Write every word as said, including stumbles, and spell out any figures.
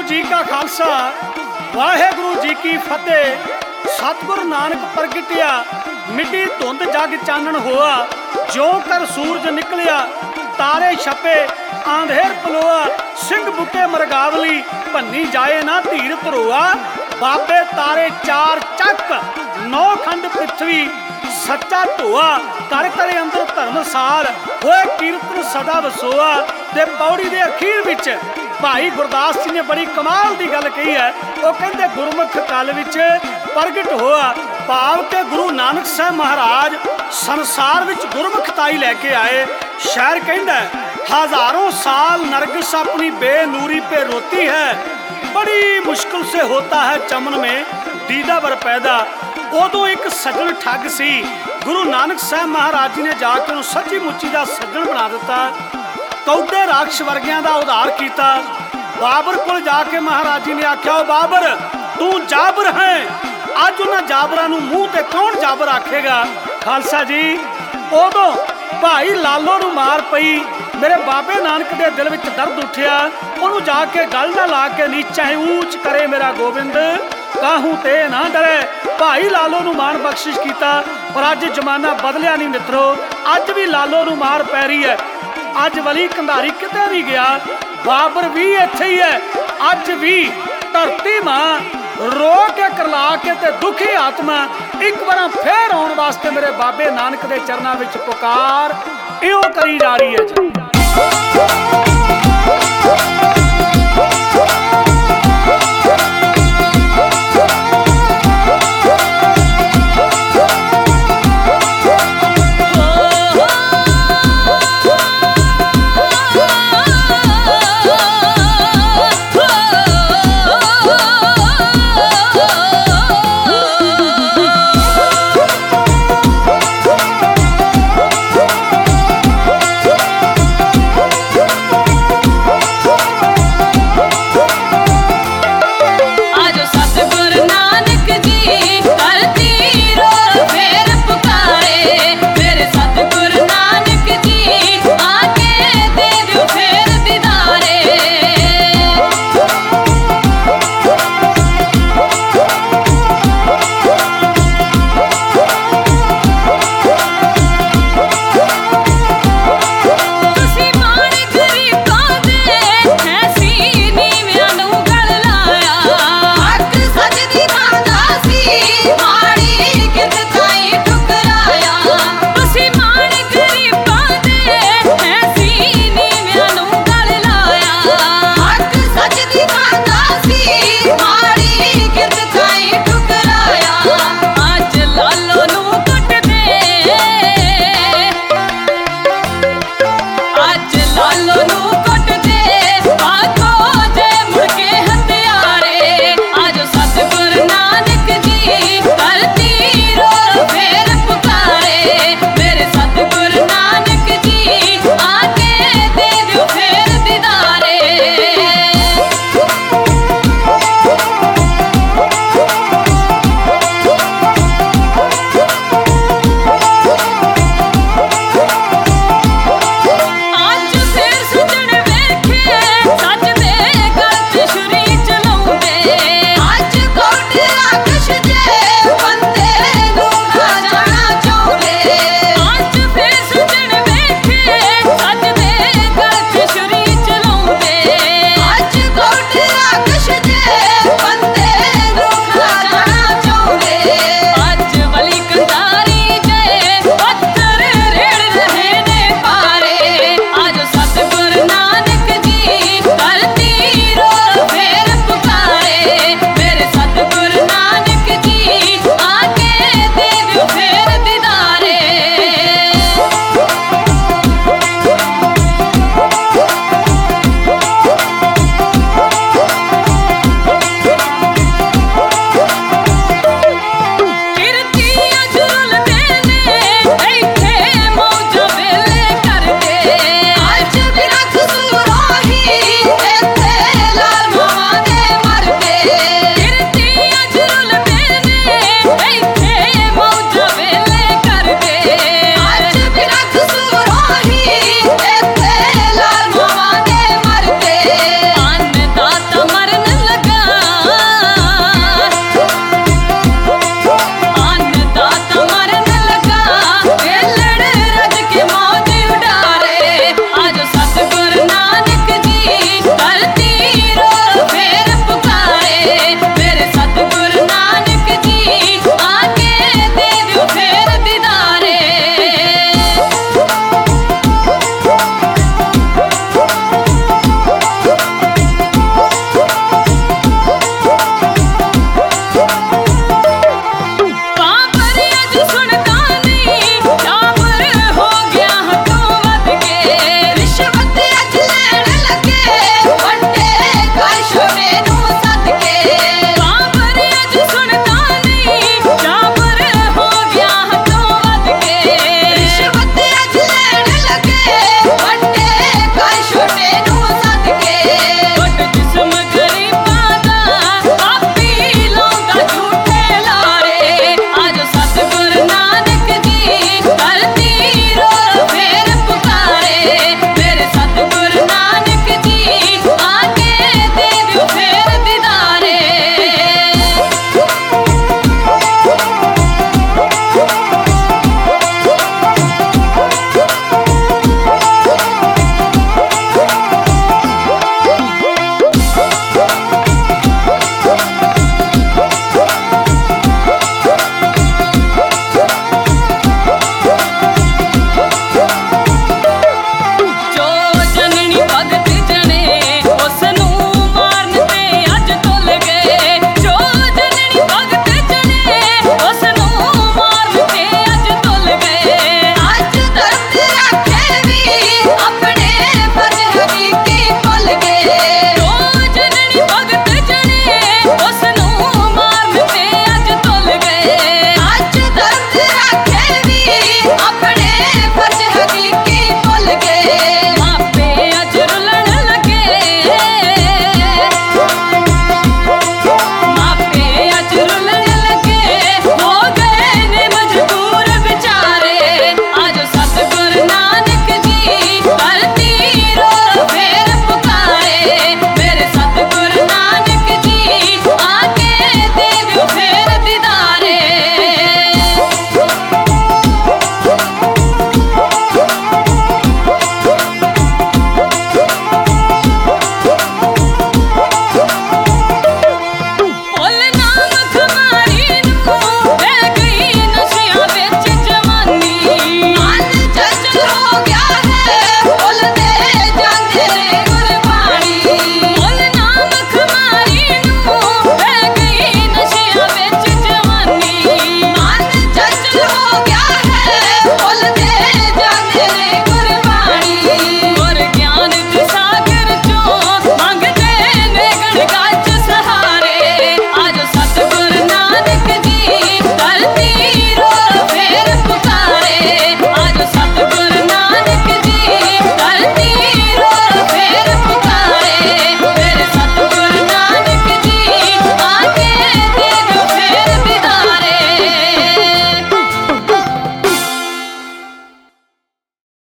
जी का खालसा वाहेगुरु जी की फतेह। सतगुरु नानक प्रगटिया मिट्टी धुंध जग चानन होआ। ज्यों कर सूरज निकलिया तारे छपे आंधेर पलोआ। सिंह बुके मरगावली भन्नी जाए ना धीर धरोआ। बाबे तारे चार चक नौ खंड पृथ्वी सच्चा धोआ। कर करे अंदर धर्मसार होए कीर्तन सदा वसोआ। ते पौड़ी दे अखीर विच भाई गुरदास जी ने बड़ी कमाल की गल कही है। वो कहते गुरमुख कल विच प्रगट होआ। भाव के गुरु नानक साहब महाराज संसार विच गुरमुखताई लैके आए। शायर कहता है हजारों साल नरगिस अपनी बेनूरी पे रोती है। बड़ी मुश्किल से होता है चमन में दीदा बर पैदा। उदों एक सज्जन ठग सी गुरु नानक साहब महाराज जी ने जाके उन्हें सच्ची मुच्ची का सज्जन बना दिता। कौडे राक्षस वर्गियां का उधार किया। बाबर को जाके महाराज जी ने आख्या बाबर तू जाबर है। अज उन्होंने जाबरां नूं मूँह ते कौन जाबर आखेगा। खालसा जी उदों भाई लालो नूं मार पई। मेरे बाबे नानक के दिल में दर्द उठिया। उन्होंने जाके गल ना ला के नीचा ही ऊंच करे मेरा गोबिंद काहू ते ना डरे। भाई लालो नूं मान बख्शिश किया। पर अज जमाना बदलिया नहीं मित्रो। अज भी लालो नूं मार पै रही है। अज वली कंधारी किते नहीं गया। बाबर भी इत्थे ही है। अज भी धरती मां रो के करला के ते दुखी आत्मा एक बार फिर आने वास्ते मेरे बाबे नानक के चरणों में पुकार इहो करी जा रही है जी।